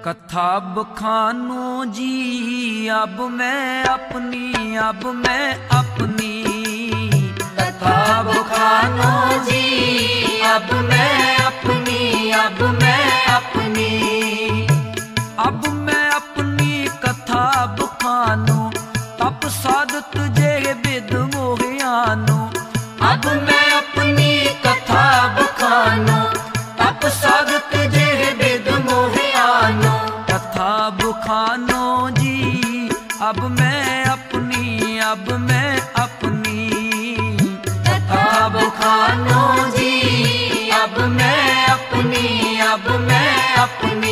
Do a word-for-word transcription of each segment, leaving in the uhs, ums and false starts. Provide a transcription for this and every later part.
कथा बखानो जी अब मैं अपनी, अब मैं अपनी। कथा बखानो जी अब मैं अपनी, अब मैं अपनी। अब मैं अपनी कथा बखानो तप साधत जे विद मोहियानो। अब मैं अपनी कथा बखानो तप साधत जे विद मोहियानो। कथा बखानो जी अब मैं अपनी, अब मैं अपनी। कथा बखानो जी अब मैं अपनी, अब मैं अपनी।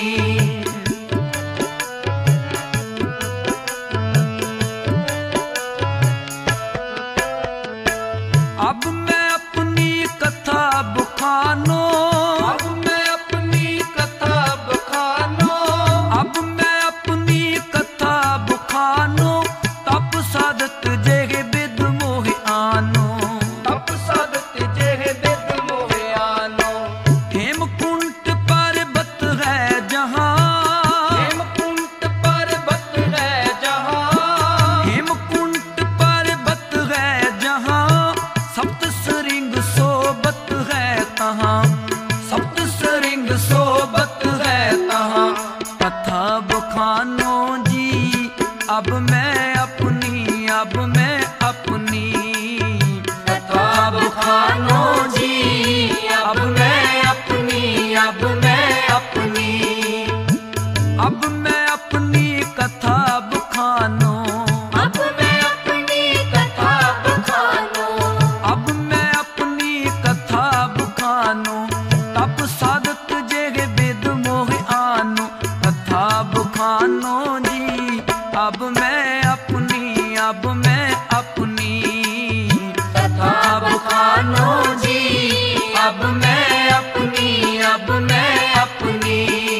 अब मैं अपनी कथा बखानो, अब मैं अपनी कथा बखानो। अब मैं अपनी कथा बखानो तप साधत जे विद मोहियानो। तप साधत जे विद मोहियानो। हेमकुंट पर्वत है जहाँ, हेमकुंट पर्वत है जहाँ। हेमकुंट पर्वत है जहाँ सप्त सरिंग सोबत है तहाँ, सप्त सरिंग सोबत है तहाँ। कथा बखानो जी अब मैं अपनी, अब मैं अपनी। कथा बखानो जी अब मैं अपनी, अब मैं अपनी। अब मैं अपनी कथा बखानो, अब मैं अपनी कथा बखानो। अब मैं अपनी कथा बखानो तप साधत जे विद मोहियानो। कथा बखानो जी अब मैं अपनी, अब मैं अपनी। कथा बखानो जी अब मैं अपनी, अब मैं अपनी।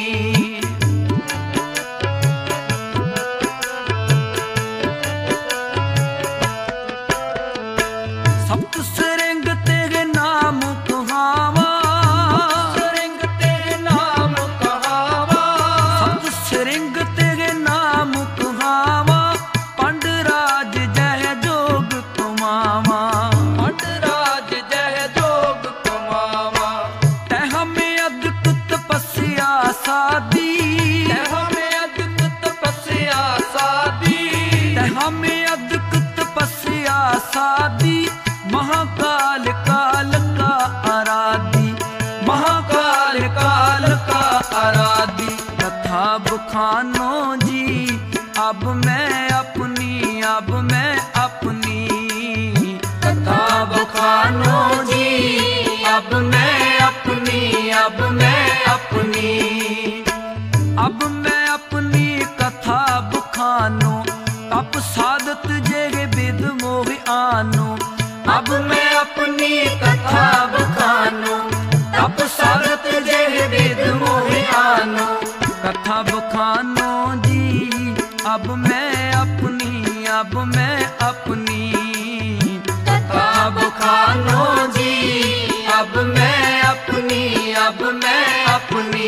सप्त सरिंग तेरे नाम कहावा, सरिंग तेरे नाम कहावा। सप्त सरिंग तेरे नाम कहावा। पंडराज जय जोग कमावा, पंडराज जय जोग कमावा। तह में अद्भुत तपस्या साधी, तह में अद्भुत तपस्या साधी। तह में अद्भुत तपस्या साधी। महाकाल काल का आराधी, महाकाल काल का आराधी। कथा बखानो जी अब मैं अपनी, अब मैं अपनी। कथा बखानो जी अब मैं अपनी, अब मैं अपनी। अब मैं अपनी कथा बखानो तप साधत जे विद मोहियानो। अब मैं अपनी कथा बखानो तप साधत जे विद मोहियानो। कथा बखानो जी अब मैं अपनी, अब मैं अपनी। कथा बखानो जी अब मैं अपनी, अब मैं अपनी।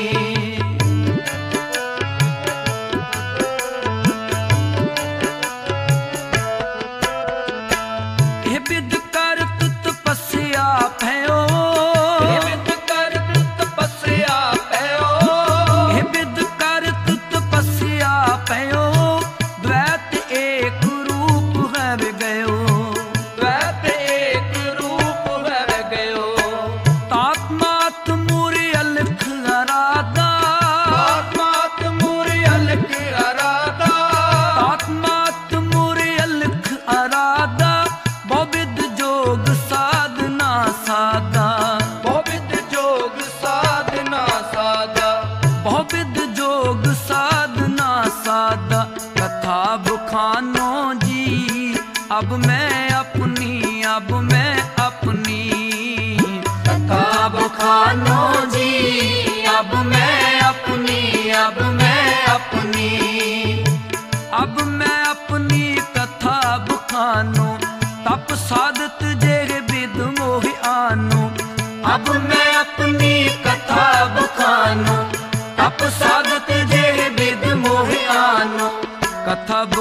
हे विद कर तु तपस्या भयो, हे विद कर तु तपस्या भयो। हे विद कर तु तपस्या भयो। द्वैत एक रूप है गयो, द्वैत एक रूप है गयो। तात्मात मूर्य अलख आराधा, तात्मात मूर्य अलख आराधा। तात्मात मूर्य अलख आराधा। बहुविध जोग साधना साधा, बहुविध जोग साधना साधा। बहुविध जोग साधना साधा। कथा बखानो जी अब मैं अपनी, अब मैं अपनी। कथा बखानो जी अब मैं अपनी, अब मैं अपनी। अब मैं अपनी कथा बखानो तप साधत जे विद मोहियानो। अब मैं अपनी कथा बखानो तप साधत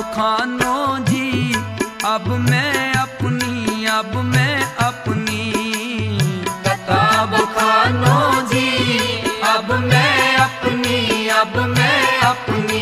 बखानो जी अब मैं अपनी, अब मैं अपनी। कथा बखानो जी अब मैं अपनी, अब मैं अपनी।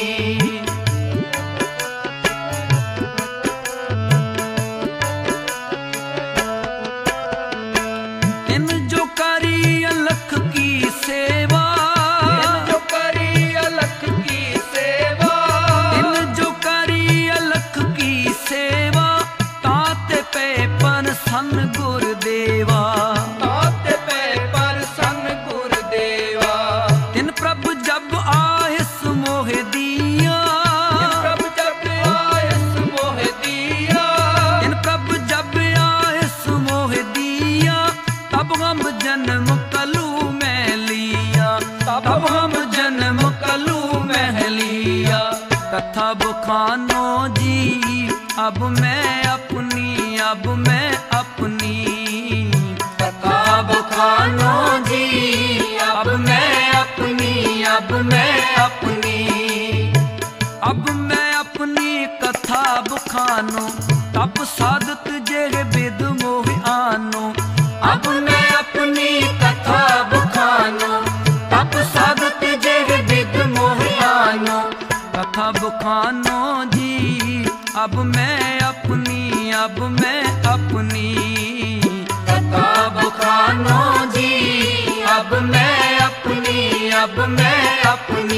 इन जो करी अलख की सेवा, इन जो करी अलख की सेवा, इन जो करी अलख की सेवा, ताते पे पर सन गुरदेवा, ताते पे पर सन गुरदेवा। तिन प्रभु जब आयस मोह दिया, प्रभु जब आयस मोह दिया, तिन प्रभु जब आयस मोह दिया, तब हम जन्म कलू में लिया, तब हम जन्म कलू में लिया। कथा बखानो जी अब मैं अपनी, अब मैं अपनी। कथा बखानो जी अब मैं अपनी, अब मैं अपनी। अब मैं अपनी कथा बखानो, तब साधत जेह बिद मोह आनो। अब मैं अपनी कथा बखानो, तब साधत जेह बिद मोह आनो। कथा बखानो जी अब मैं अपनी, अब मैं अपनी। कथा बखानो जी अब मैं अपनी, अब मैं अपनी।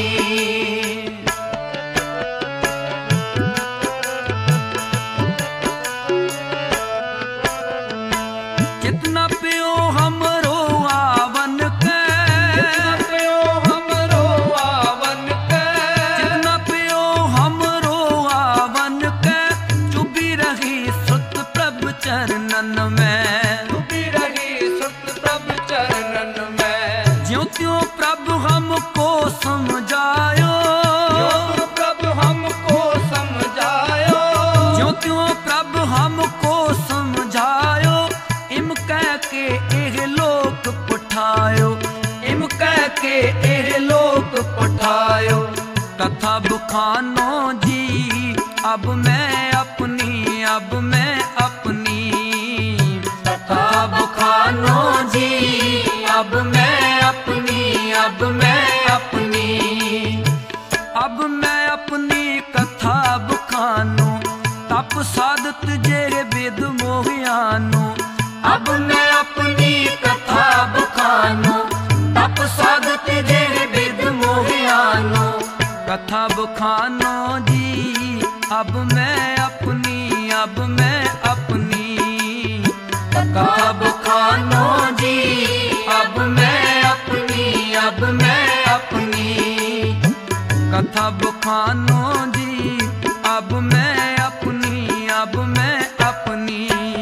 कितना प्यो हमरो आवन के, प्यो हमरो आवन के, कितना प्यो हमरो आवन के, चुभी रही सुत प्रभु चरणन में, डूबी रही सुत प्रभु चरणन में। ज्यों त्यों प्रभु हमको समझायो, जो प्रभु हमको समझायो, ज्यों त्यों प्रभु हमको समझायो। इम कह के एह लोक पठायो, इम कह के एह लोक पठायो। कथा बखानो जी अब मैं अपनी, अब मैं अपनी। कथा बखानो जी अब मैं अपनी, अब मैं अपनी। अब मैं अपनी कथा बखानो, तप साधत जेह बिद मोहियानो। अब मैं अपनी कथा बखानो, तप साधत जेह बिद मोहियानो। कथा बखानो जी अब मैं अपनी, अब मैं अपनी। कथा बखानो जी अब मैं अपनी, अब मैं अपनी। कथा बखानो जी अब मैं अपनी, अब मैं अपनी।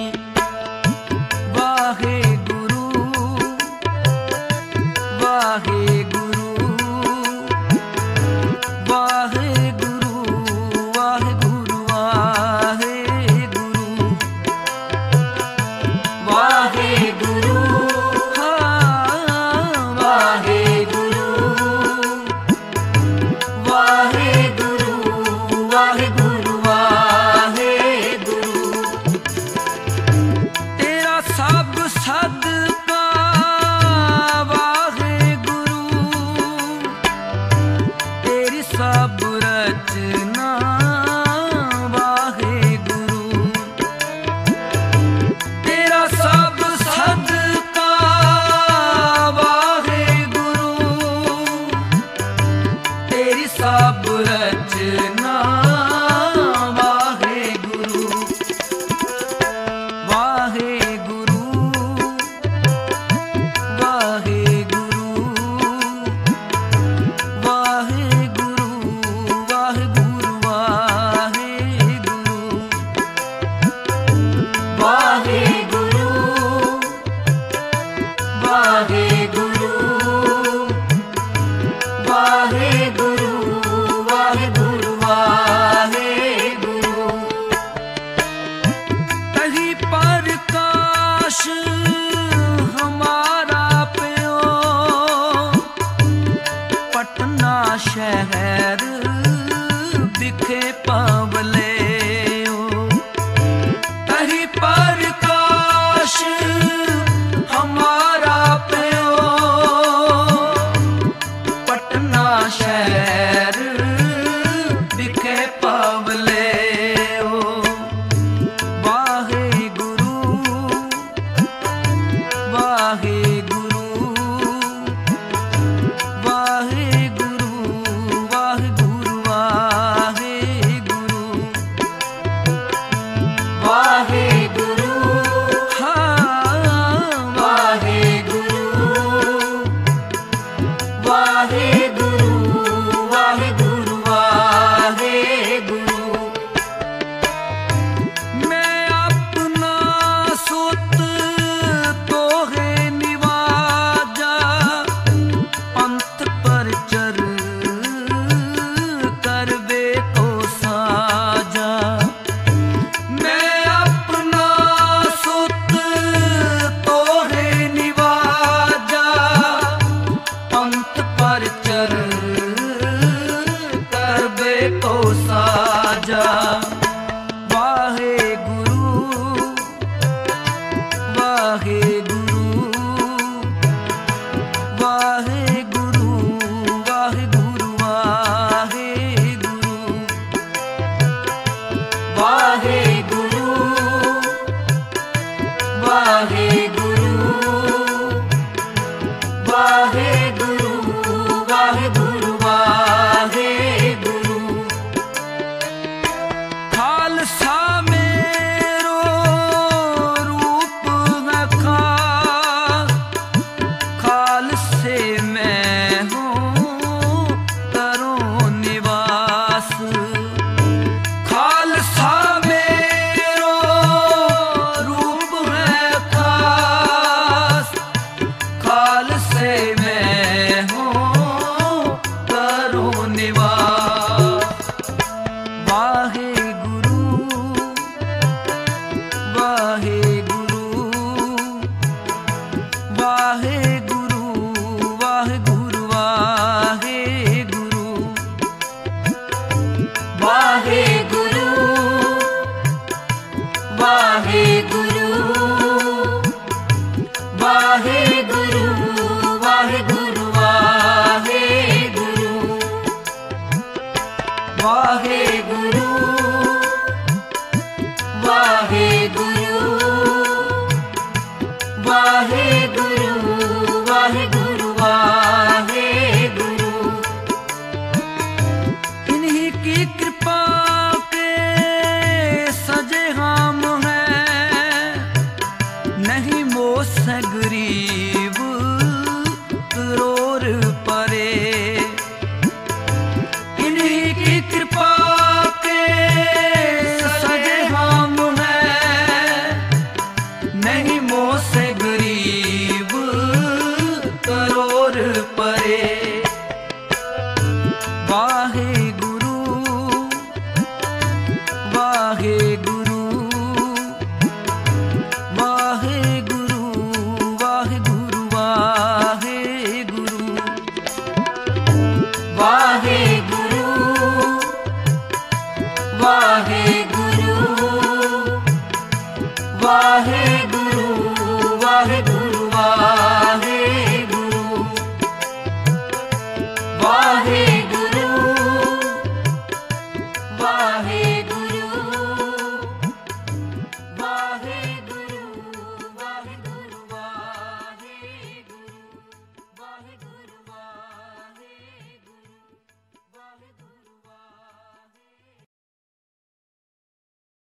वाहे गुरु, वाहे गुरु, वाहे गुरु, वाहे गुरु, वाहे गुरु, वाहे गुरु, हाँ वाहे गुरु, वाहे गुरु, वाहे गुरु, वाहे गुरु। तेरा सब सदका वाहे गुरु, तेरी सब रचना वाहे गुरु। तेरा सब सदका वाहे गुरु, तेरी सब रचना वाहे गुरु। वाहे गुरु, वाहे गुरु, वाहे गुरु, वाहे गुरु, वाहे गुरु। वाहे गुरु, वाहे गुरु, वाहे गुरु, वाहे गुरु, वाहे गुरु। तही प्रकाश हमारा प्यो, पटना शहर बिखे पावे। ਵਾਹਿਗੁਰੂ ਵਾਹਿਗੁਰੂ ਵਾਹਿਗੁਰੂ ਖਾਲਸਾ मेरो रूप है खास, खालसे मैं हूँ करूँ निवास। खालसा मेरो रूप है खास, खालसे मैं हूँ करूँ निवास। वाहेगुरु वाहेगुरु वाहेगुरु वाहेगुरु वाहेगुरु ਵਾਹਿਗੁਰੂ ਵਾਹਿਗੁਰੂ ਵਾਹਿਗੁਰੂ ਵਾਹਿਗੁਰੂ ਵਾਹਿਗੁਰੂ ਵਾਹਿਗੁਰੂ ਵਾਹਿਗੁਰੂ ਵਾਹਿਗੁਰੂ ਵਾਹਿਗੁਰੂ ਵਾਹਿਗੁਰੂ इन्हीं की कृपा के सजे हम हैं, नहीं मोह से गरीब करोड़ परे। इन्हीं की कृपा के सजे हम हैं, नहीं मोह से गरीब करोड़ परे। वाहेगुरु वाहेगुरु वाहेगुरु वाहेगुरु वाहेगुरु ਵਾਹਿਗੁਰੂ ਵਾਹਿਗੁਰੂ ਵਾਹਿਗੁਰੂ ਵਾਹਿਗੁਰੂ ਵਾਹਿਗੁਰੂ ਵਾਹਿਗੁਰੂ ਵਾਹਿਗੁਰੂ